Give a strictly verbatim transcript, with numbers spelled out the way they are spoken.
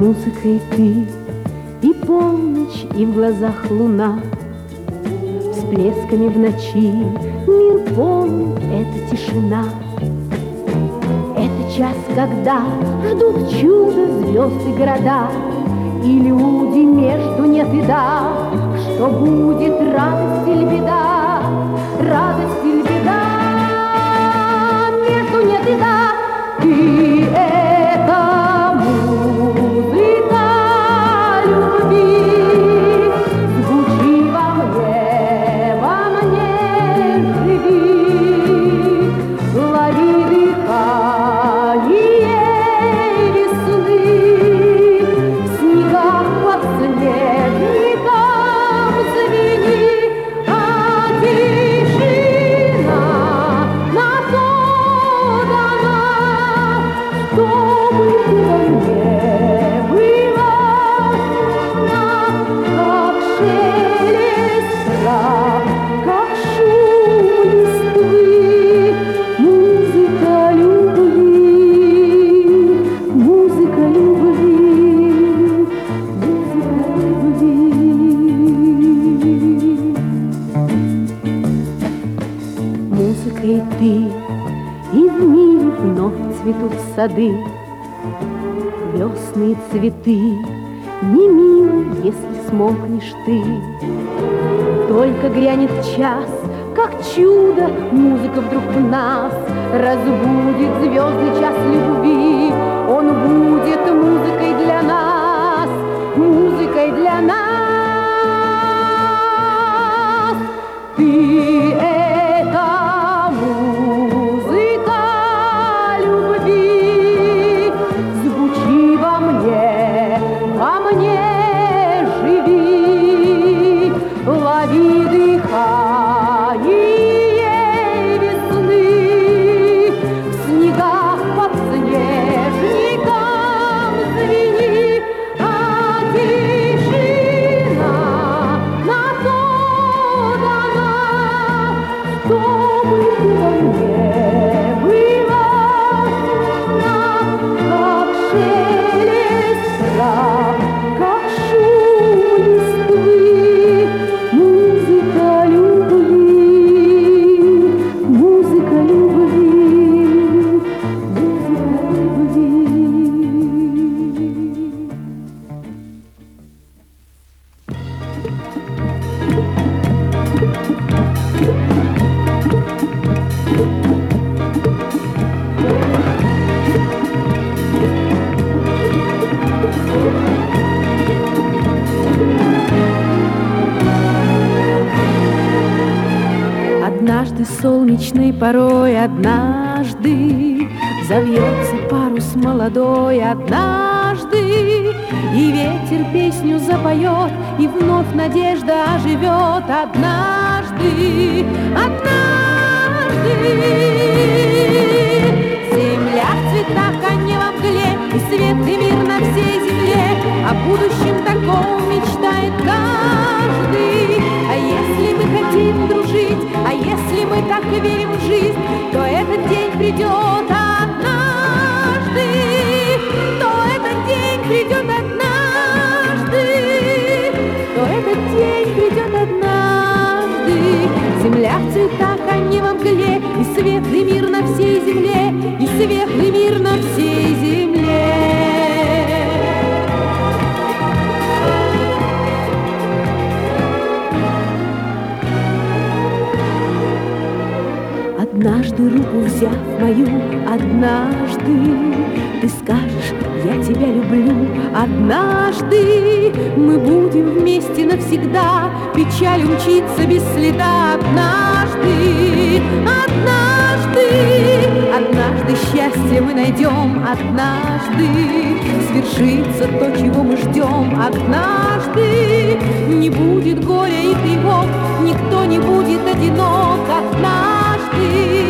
Музыкой ты и полночь, и в глазах луна, всплесками в ночи мир полон, это тишина. Это час, когда ждут чудо звезды города, и люди между нет и да. Что будет, радость или беда, радость или беда, между нет и да. Ты это музыка любви, звучи во мне, во мне живи, лови дыхание весны, в снегах подснежником звени, а тишина на то дана, чтобы ты во мне была слышна, как шелест трав, как шум листвы. Музыка любви, музыка любви, музыка любви. Музыкой ты, и в мире вновь цветут сады, весны и цветы, не милы, если смолкнешь ты. Только грянет час, как чудо, музыка вдруг в нас разбудит звездный час любви. Он будет музыкой для нас, музыкой для нас. Ты это музыка любви, звучи во мне, во мне живи, лови дыхание весны, в снегах подснежником звени, а тишина на то дана, чтобы ты во мне была слышна, как шелест трав, как шум листвы. Музыка любви, музыка любви, музыка любви. Однажды солнечной порой, однажды завьется парус молодой, однажды и ветер песню запоет, и вновь надежда оживет. Однажды, однажды земля в цветах, а не во мгле, и свет и мир на всей земле. О будущем таком мечтает каждый. А если мы хотим дружить, а если мы так и верим в жизнь, то этот день придет однажды, то этот день придет однажды, то этот день придет однажды. Земля в цветах, а не во мгле, и светлый мир на всей земле, и светлый мир на всей земле. Однажды руку взяв мою, однажды ты скажешь, я тебя люблю. Однажды мы будем вместе навсегда, печаль умчится без следа. Однажды, однажды, однажды счастье мы найдем. Однажды свершится то, чего мы ждем. Однажды не будет горя и тревог, никто не будет одинок. Однажды